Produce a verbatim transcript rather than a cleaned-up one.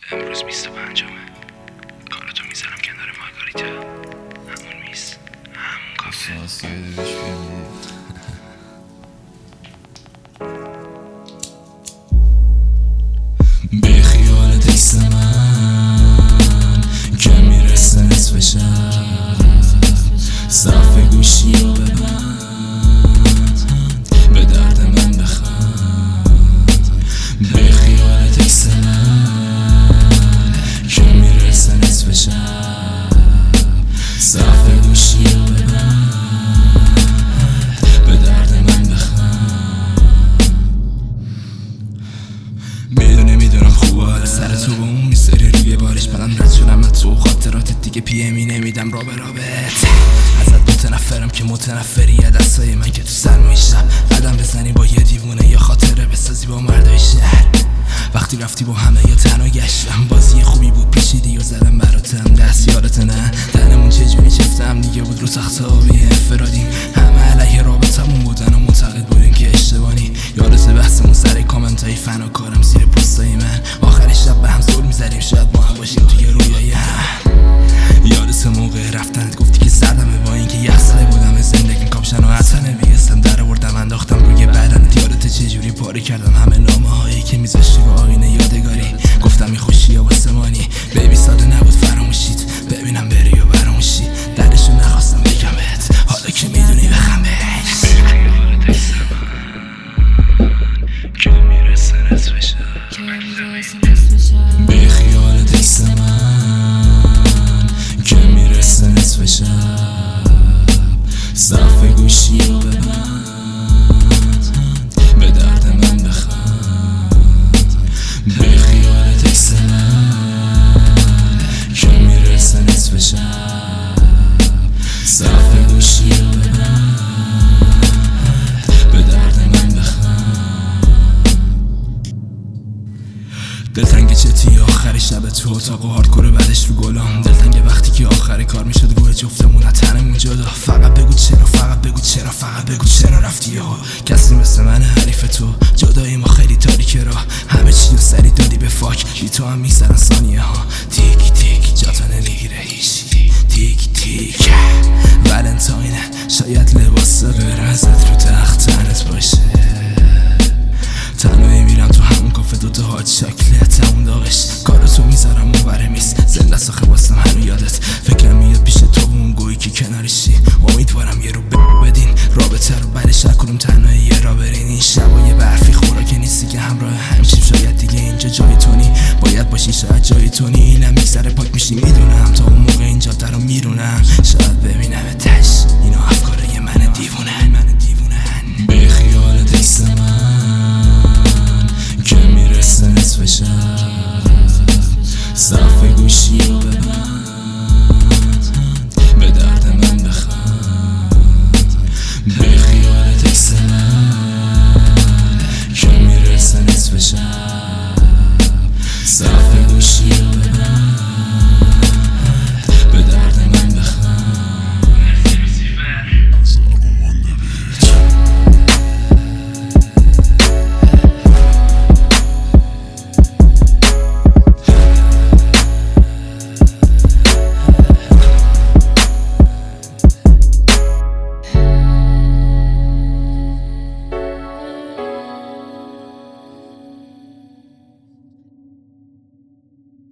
امروز بیست و پنجمه. کارتو میذارم کنار مارگاریتا، همون میز، همون کافه. به خیال تکست من که میرسه نصف شب، صف گوشی رو ببند، به درد من بخند. به خیال تکست من که میرسه نصف شب، صف گوشی رو ببند، به درد من بخند. میدونی میدونم خوب حال سر تو با اون میسری روی بارش، منم رد شدم از تو خاطراتت دیگه پیمی نمیدم را به رابط. ازت متنفرم که متنفری، یه دستای من که تو سرمای شب قدم بزنی با یه دیوونه یا خاطره بسازی با مردای شهر. وقتی رفتی با همه یا تنها گشتم، بازی خوبی بود پیچیدی و زدم براتم دست، یادت نه تنمون چجوری چفتم دیگه بود رو تخت آبی انفرادیم، همه علیه رابطمون بودن و معتقد بودیم که اشتباهی. یادت بحثمون سر کامنت های فناکارم زیر پستای من، آخر شب به هم زل میزدیم شاید ما هم باشیم توی رویای هم. یادت موقع رفتنت گفتی که زدمه با اینکه یخزده بودم زندگیم کاپشن و حسنه بیستم در آوردم انداختم روی بدنت. یادت چجوری پاره کردم همه نامه هایی که میذاشتی رو آینه یادگاری، گفتم این خوشی یا واسمانی بیبی ساده نبود فراموشیت ببینم بری و براموشی، دردشو نخواستم بگم بهت حالا که میدونی بخم بهت. به خیال تکست من که میرسه نصف شب، صف گوشی رو ببند، به درد من بخند. به خیال تکست من که میرسه نصف شب، صف گوشی رو ببند، به درد من بخند. دلتنگ چتی آخر شب تو اتاق و هاردکور بعدش رو گلام، دلتنگ وقتی که آخر کار میشد روح جفتمون از تنمون جدا. فقط بگو چرا، فقط بگو چرا، فقط بگو چرا رفتی ها. کسی مثل من حریف تو، جدای ما خیلی تاریکه راه، همه چی رو سری دادی به فاک، بی تو هم میزنن ثانیه ها. تیک تیک جاتا نمیگیره هیچی، تیک تیک ولنتاینه شاید لباس قرمزت رو تخت تنت باشه، تنهایی میرم تو همون کافه دوتا هات شکلت همون داغش، کارتو میذارم اون بره میز زنده ساخه باستم هنو یادت، فکرم میاد پیش تو اون گویی که کنارشی، امیدوارم یه رو ب بدین رابطه رو بعدش هر کنم تنهایی یه را برین. این شبای برفی خوراک نیستی که همراه همچیم، شاید دیگه اینجا جای تونی باید باشی، شاید جای تونی اینم یک سر پاک میشی میدونم، تا اون موقع اینجا در رو میرونم شاید ببینم